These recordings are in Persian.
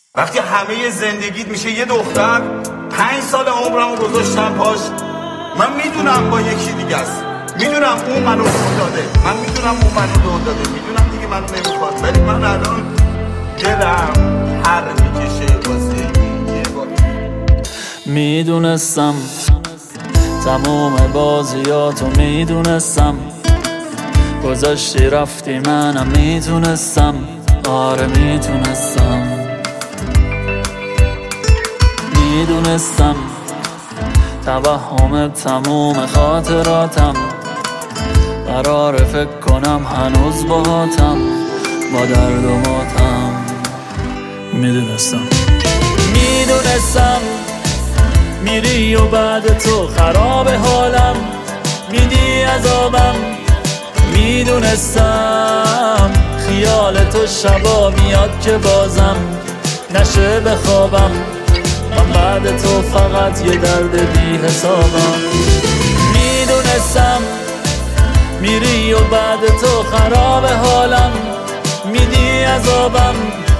وقتی همه زندگیت میشه یه دختر، 5 سال عمرمو گذاشتم پاش. من میدونم با یکی دیگه است، میدونم اون منو دور داده، من میدونم اون منو دور داده، میدونم دیگه منو نمیخواد، ولی من الان دلم هر میکشه واسه این یه بار. میدونستم تموم بازیاتو، میدونستم گذاشتی رفتی، منم میتونستم، آره میتونستم. میدونستم توهم تموم خاطراتم، قرار فکر کنم هنوز باهاتم، با درد و ماتم. میدونستم میری و بعد تو خراب حالم، میدی عذابم. میدونستم خیال تو شبا میاد که بازم نشه بخوابم، من بعد تو فقط یه درد بی حسابم. میدونستم میری و بعد تو خراب حالم، میدی عذابم.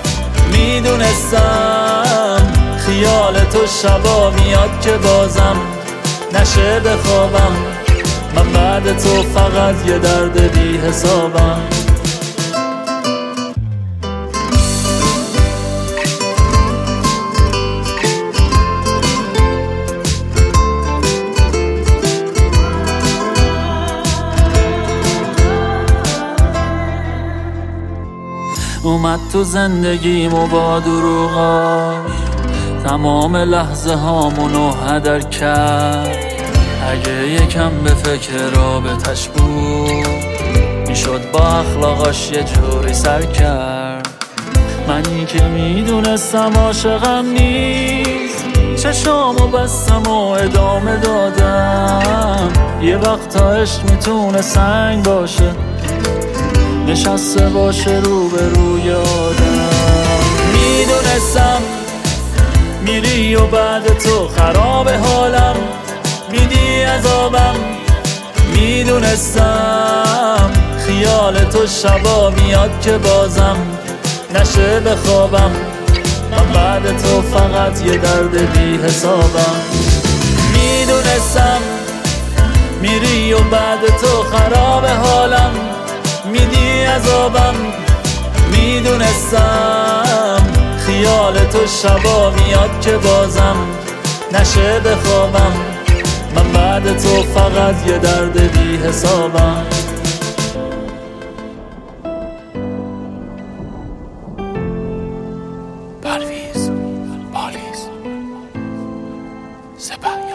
میدونستم خیال تو شبا میاد که بازم نشه بخوابم، من بعد تو فقط یه درد بی حسابم. اومد تو زندگیمو با دروغاش، تمام لحظه هامونو هدر کرد. اگه یکم به فکر رابطش بود، میشد با اخلاقاش یه جوری سر کرد. منی که میدونستم عاشقم نیست، چشامو بستم و ادامه دادم. یه وقتا عشق میتونه سنگ باشه، نشسته باشه رو به روی آدم. میدونستم میری و بعد تو خراب حالم، میدی عذابم. میدونستم خیال تو شبا میاد که بازم نشه بخوابم، من بعد تو فقط یه درد بی حسابم. میدونستم میری و بعد تو خراب حالم، میدی عذابم. میدونستم خیال تو شبا میاد که بازم نشه بخوابم، من بعد تو فقط یه درد بی حسابم. پرویز پالیز سپر